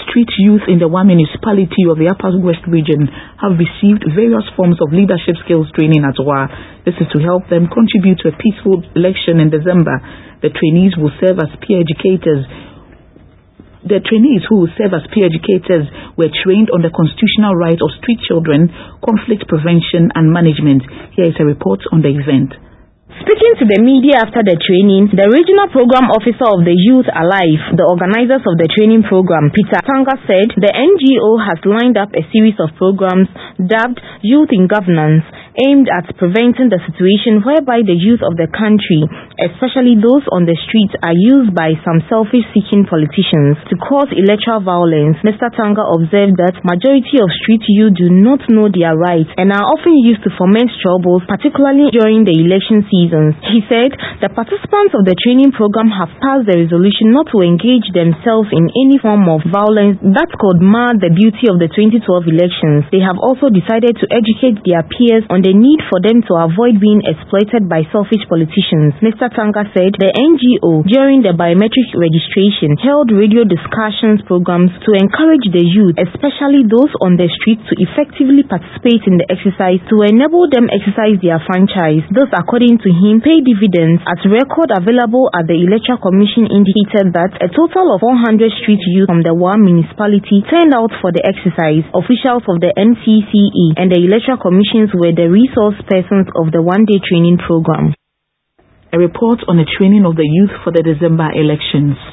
street youth in the Wa municipality of the Upper West region have received various forms of leadership skills training at Wa. This is to help them contribute to a peaceful election in December. The trainees will serve as peer educators. The trainees who will serve as peer educators were trained on the constitutional right of street children, conflict prevention and management. Here is a report on the event. Speaking to the media after the training, the Regional Program Officer of the Youth Alive, the organizers of the training program, Peter Tanga, said the NGO has lined up a series of programs dubbed Youth in Governance, aimed at preventing the situation whereby the youth of the country, especially those on the streets, are used by some selfish-seeking politicians to cause electoral violence. Mr. Tanga observed that majority of street youth do not know their rights and are often used to foment troubles, particularly during the election season. He said the participants of the training program have passed the resolution not to engage themselves in any form of violence that could mar the beauty of the 2012 elections. They have also decided to educate their peers on the need for them to avoid being exploited by selfish politicians. Mr. Tanga said the NGO, during the biometric registration, held radio discussions programs to encourage the youth, especially those on the streets, to effectively participate in the exercise to enable them exercise their franchise. This, according to him, paid dividends, as record available at the Electoral Commission indicated that a total of 400 street youth from the Wa municipality turned out for the exercise. Officials of the NCCE and the Electoral Commissions were the resource persons of the one-day training program. A report on the training of the youth for the December elections.